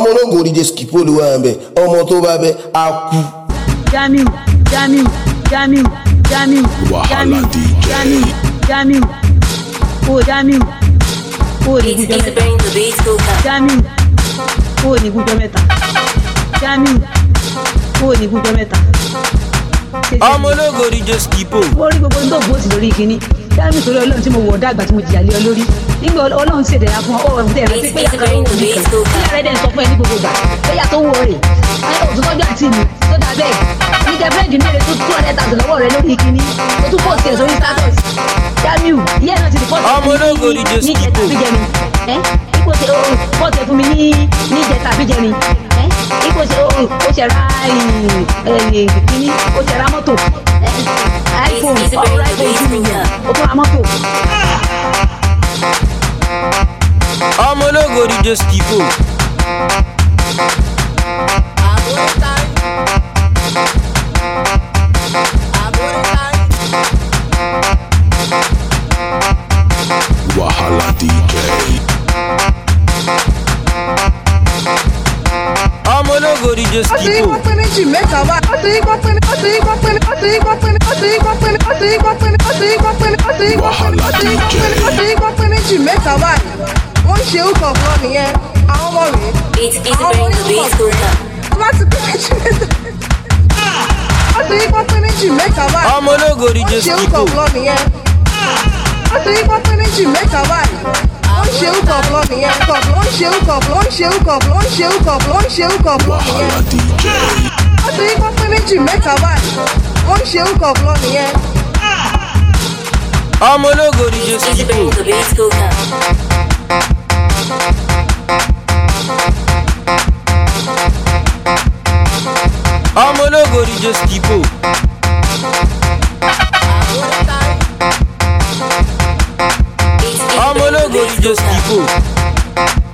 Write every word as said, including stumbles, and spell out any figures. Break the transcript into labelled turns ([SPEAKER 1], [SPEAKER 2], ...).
[SPEAKER 1] ológo díje Skipo ló wà ń bẹ̀ ọmọ tó bá bẹ́ á kú.
[SPEAKER 2] Jamiu Jamiu Jamiu Jamiu
[SPEAKER 3] Wahala D J.
[SPEAKER 2] Jamiu Jamiu o Jamiu o ní
[SPEAKER 4] It's
[SPEAKER 2] gúdọ̀
[SPEAKER 4] easy
[SPEAKER 2] mẹ́ta
[SPEAKER 4] bring the beat cooker.
[SPEAKER 2] Jamiu o ní gúdọ̀ mẹ́ta Jamiu o ní gúdọ̀ mẹ́ta.
[SPEAKER 5] ọmọ ológo díje Skipo.
[SPEAKER 2] mo rí gbogbo tó gbòòsì lórí kínní Jamiu torí Ọlọ́run tí mo wọ̀ dàgbà tí mo jìyà lé ọ lórí nígbà Ọlọ́run ṣèdè ya fún ọ ọ̀rọ̀ tẹ̀ rántí pé yàtọ̀ òun nìkan tí ààrẹ dẹ̀ sọ fún ẹ ní gbogbo ìgbà pé yàtọ̀ owó rẹ̀ ẹ òtún tọ́jú àti mi tó dà bẹ́ẹ̀ ní jẹ búrẹ́dì mẹ́rin tó two hundred thousand lọ́wọ́ rẹ lórí kínní o tún pọ̀ sí ẹ̀ sórí status Jamiu ìyá náà ti di pọ́ọ̀tì
[SPEAKER 5] ọmọ ológo díje
[SPEAKER 2] ní ìjẹta
[SPEAKER 5] Skipo.
[SPEAKER 2] àbíjẹni ẹ ipò ṣe pọ́ọ̀tì fún mi ní ní ìjẹta àbíjẹni ẹ ipò ṣe ó ṣe ra kínní ó ṣe ra mọ́tò iPhone ọ̀rọ̀ iPhone two million ó tún ra mọ́tò.
[SPEAKER 5] ọmọ ológo díje Skipo.
[SPEAKER 3] Wahala D J.
[SPEAKER 5] ọmọ ológo díje
[SPEAKER 6] ó ti yí
[SPEAKER 5] Skipo.
[SPEAKER 6] kó pé méjì mẹ́ta wá. ó ti yí kó pé ó ti yí kó pé ó ti yí kó pé ó ti yí kó pé ó ti yí kó pé ó ti yí kó pé ó ti yí kó pé
[SPEAKER 3] Wahala
[SPEAKER 6] ó ti yí kó
[SPEAKER 3] D J.
[SPEAKER 6] pé ó ti yí kó pé méjì mẹ́ta wá. wọ́n ń ṣe húkọ̀ fún ọ nìyẹn àwọn ọmọ rèé.
[SPEAKER 4] It's easy bring the beat cooker.
[SPEAKER 6] wọ́n ti pé méjì mẹ́ta. ó ti yí kó pé méjì mẹ́ta wá.
[SPEAKER 5] ọmọ ológo
[SPEAKER 6] wọ́n
[SPEAKER 5] díje
[SPEAKER 6] ń ṣe
[SPEAKER 5] Skipo.
[SPEAKER 6] húkọ̀ fún ọ nìyẹn. ó ti yí kó pé méjì mẹ́ta wá. wọ́n ń ṣe húkọ̀ fún ọ nìyẹn. wọ́n ń ṣe húkọ̀ fún wọ́n ń ṣe húkọ̀ fún wọ́n ń ṣe húkọ̀ fún wọ́n ń ṣe húkọ̀ fún ọ nìyẹn.
[SPEAKER 3] Wahala D J.
[SPEAKER 6] ó ti yí kó pé méjì mẹ́ta wá. wọ́n ń ṣe húkọ̀ fún ọ nìyẹn.
[SPEAKER 5] ọmọ ológo díje
[SPEAKER 4] Easy
[SPEAKER 5] Skipo.
[SPEAKER 4] bring the beat cooker.
[SPEAKER 5] ọmọ ológo díje Skipo.
[SPEAKER 4] It's easy
[SPEAKER 5] ọmọ
[SPEAKER 4] bring the
[SPEAKER 5] ológo
[SPEAKER 4] beat
[SPEAKER 5] díje
[SPEAKER 4] cooker.
[SPEAKER 5] Skipo.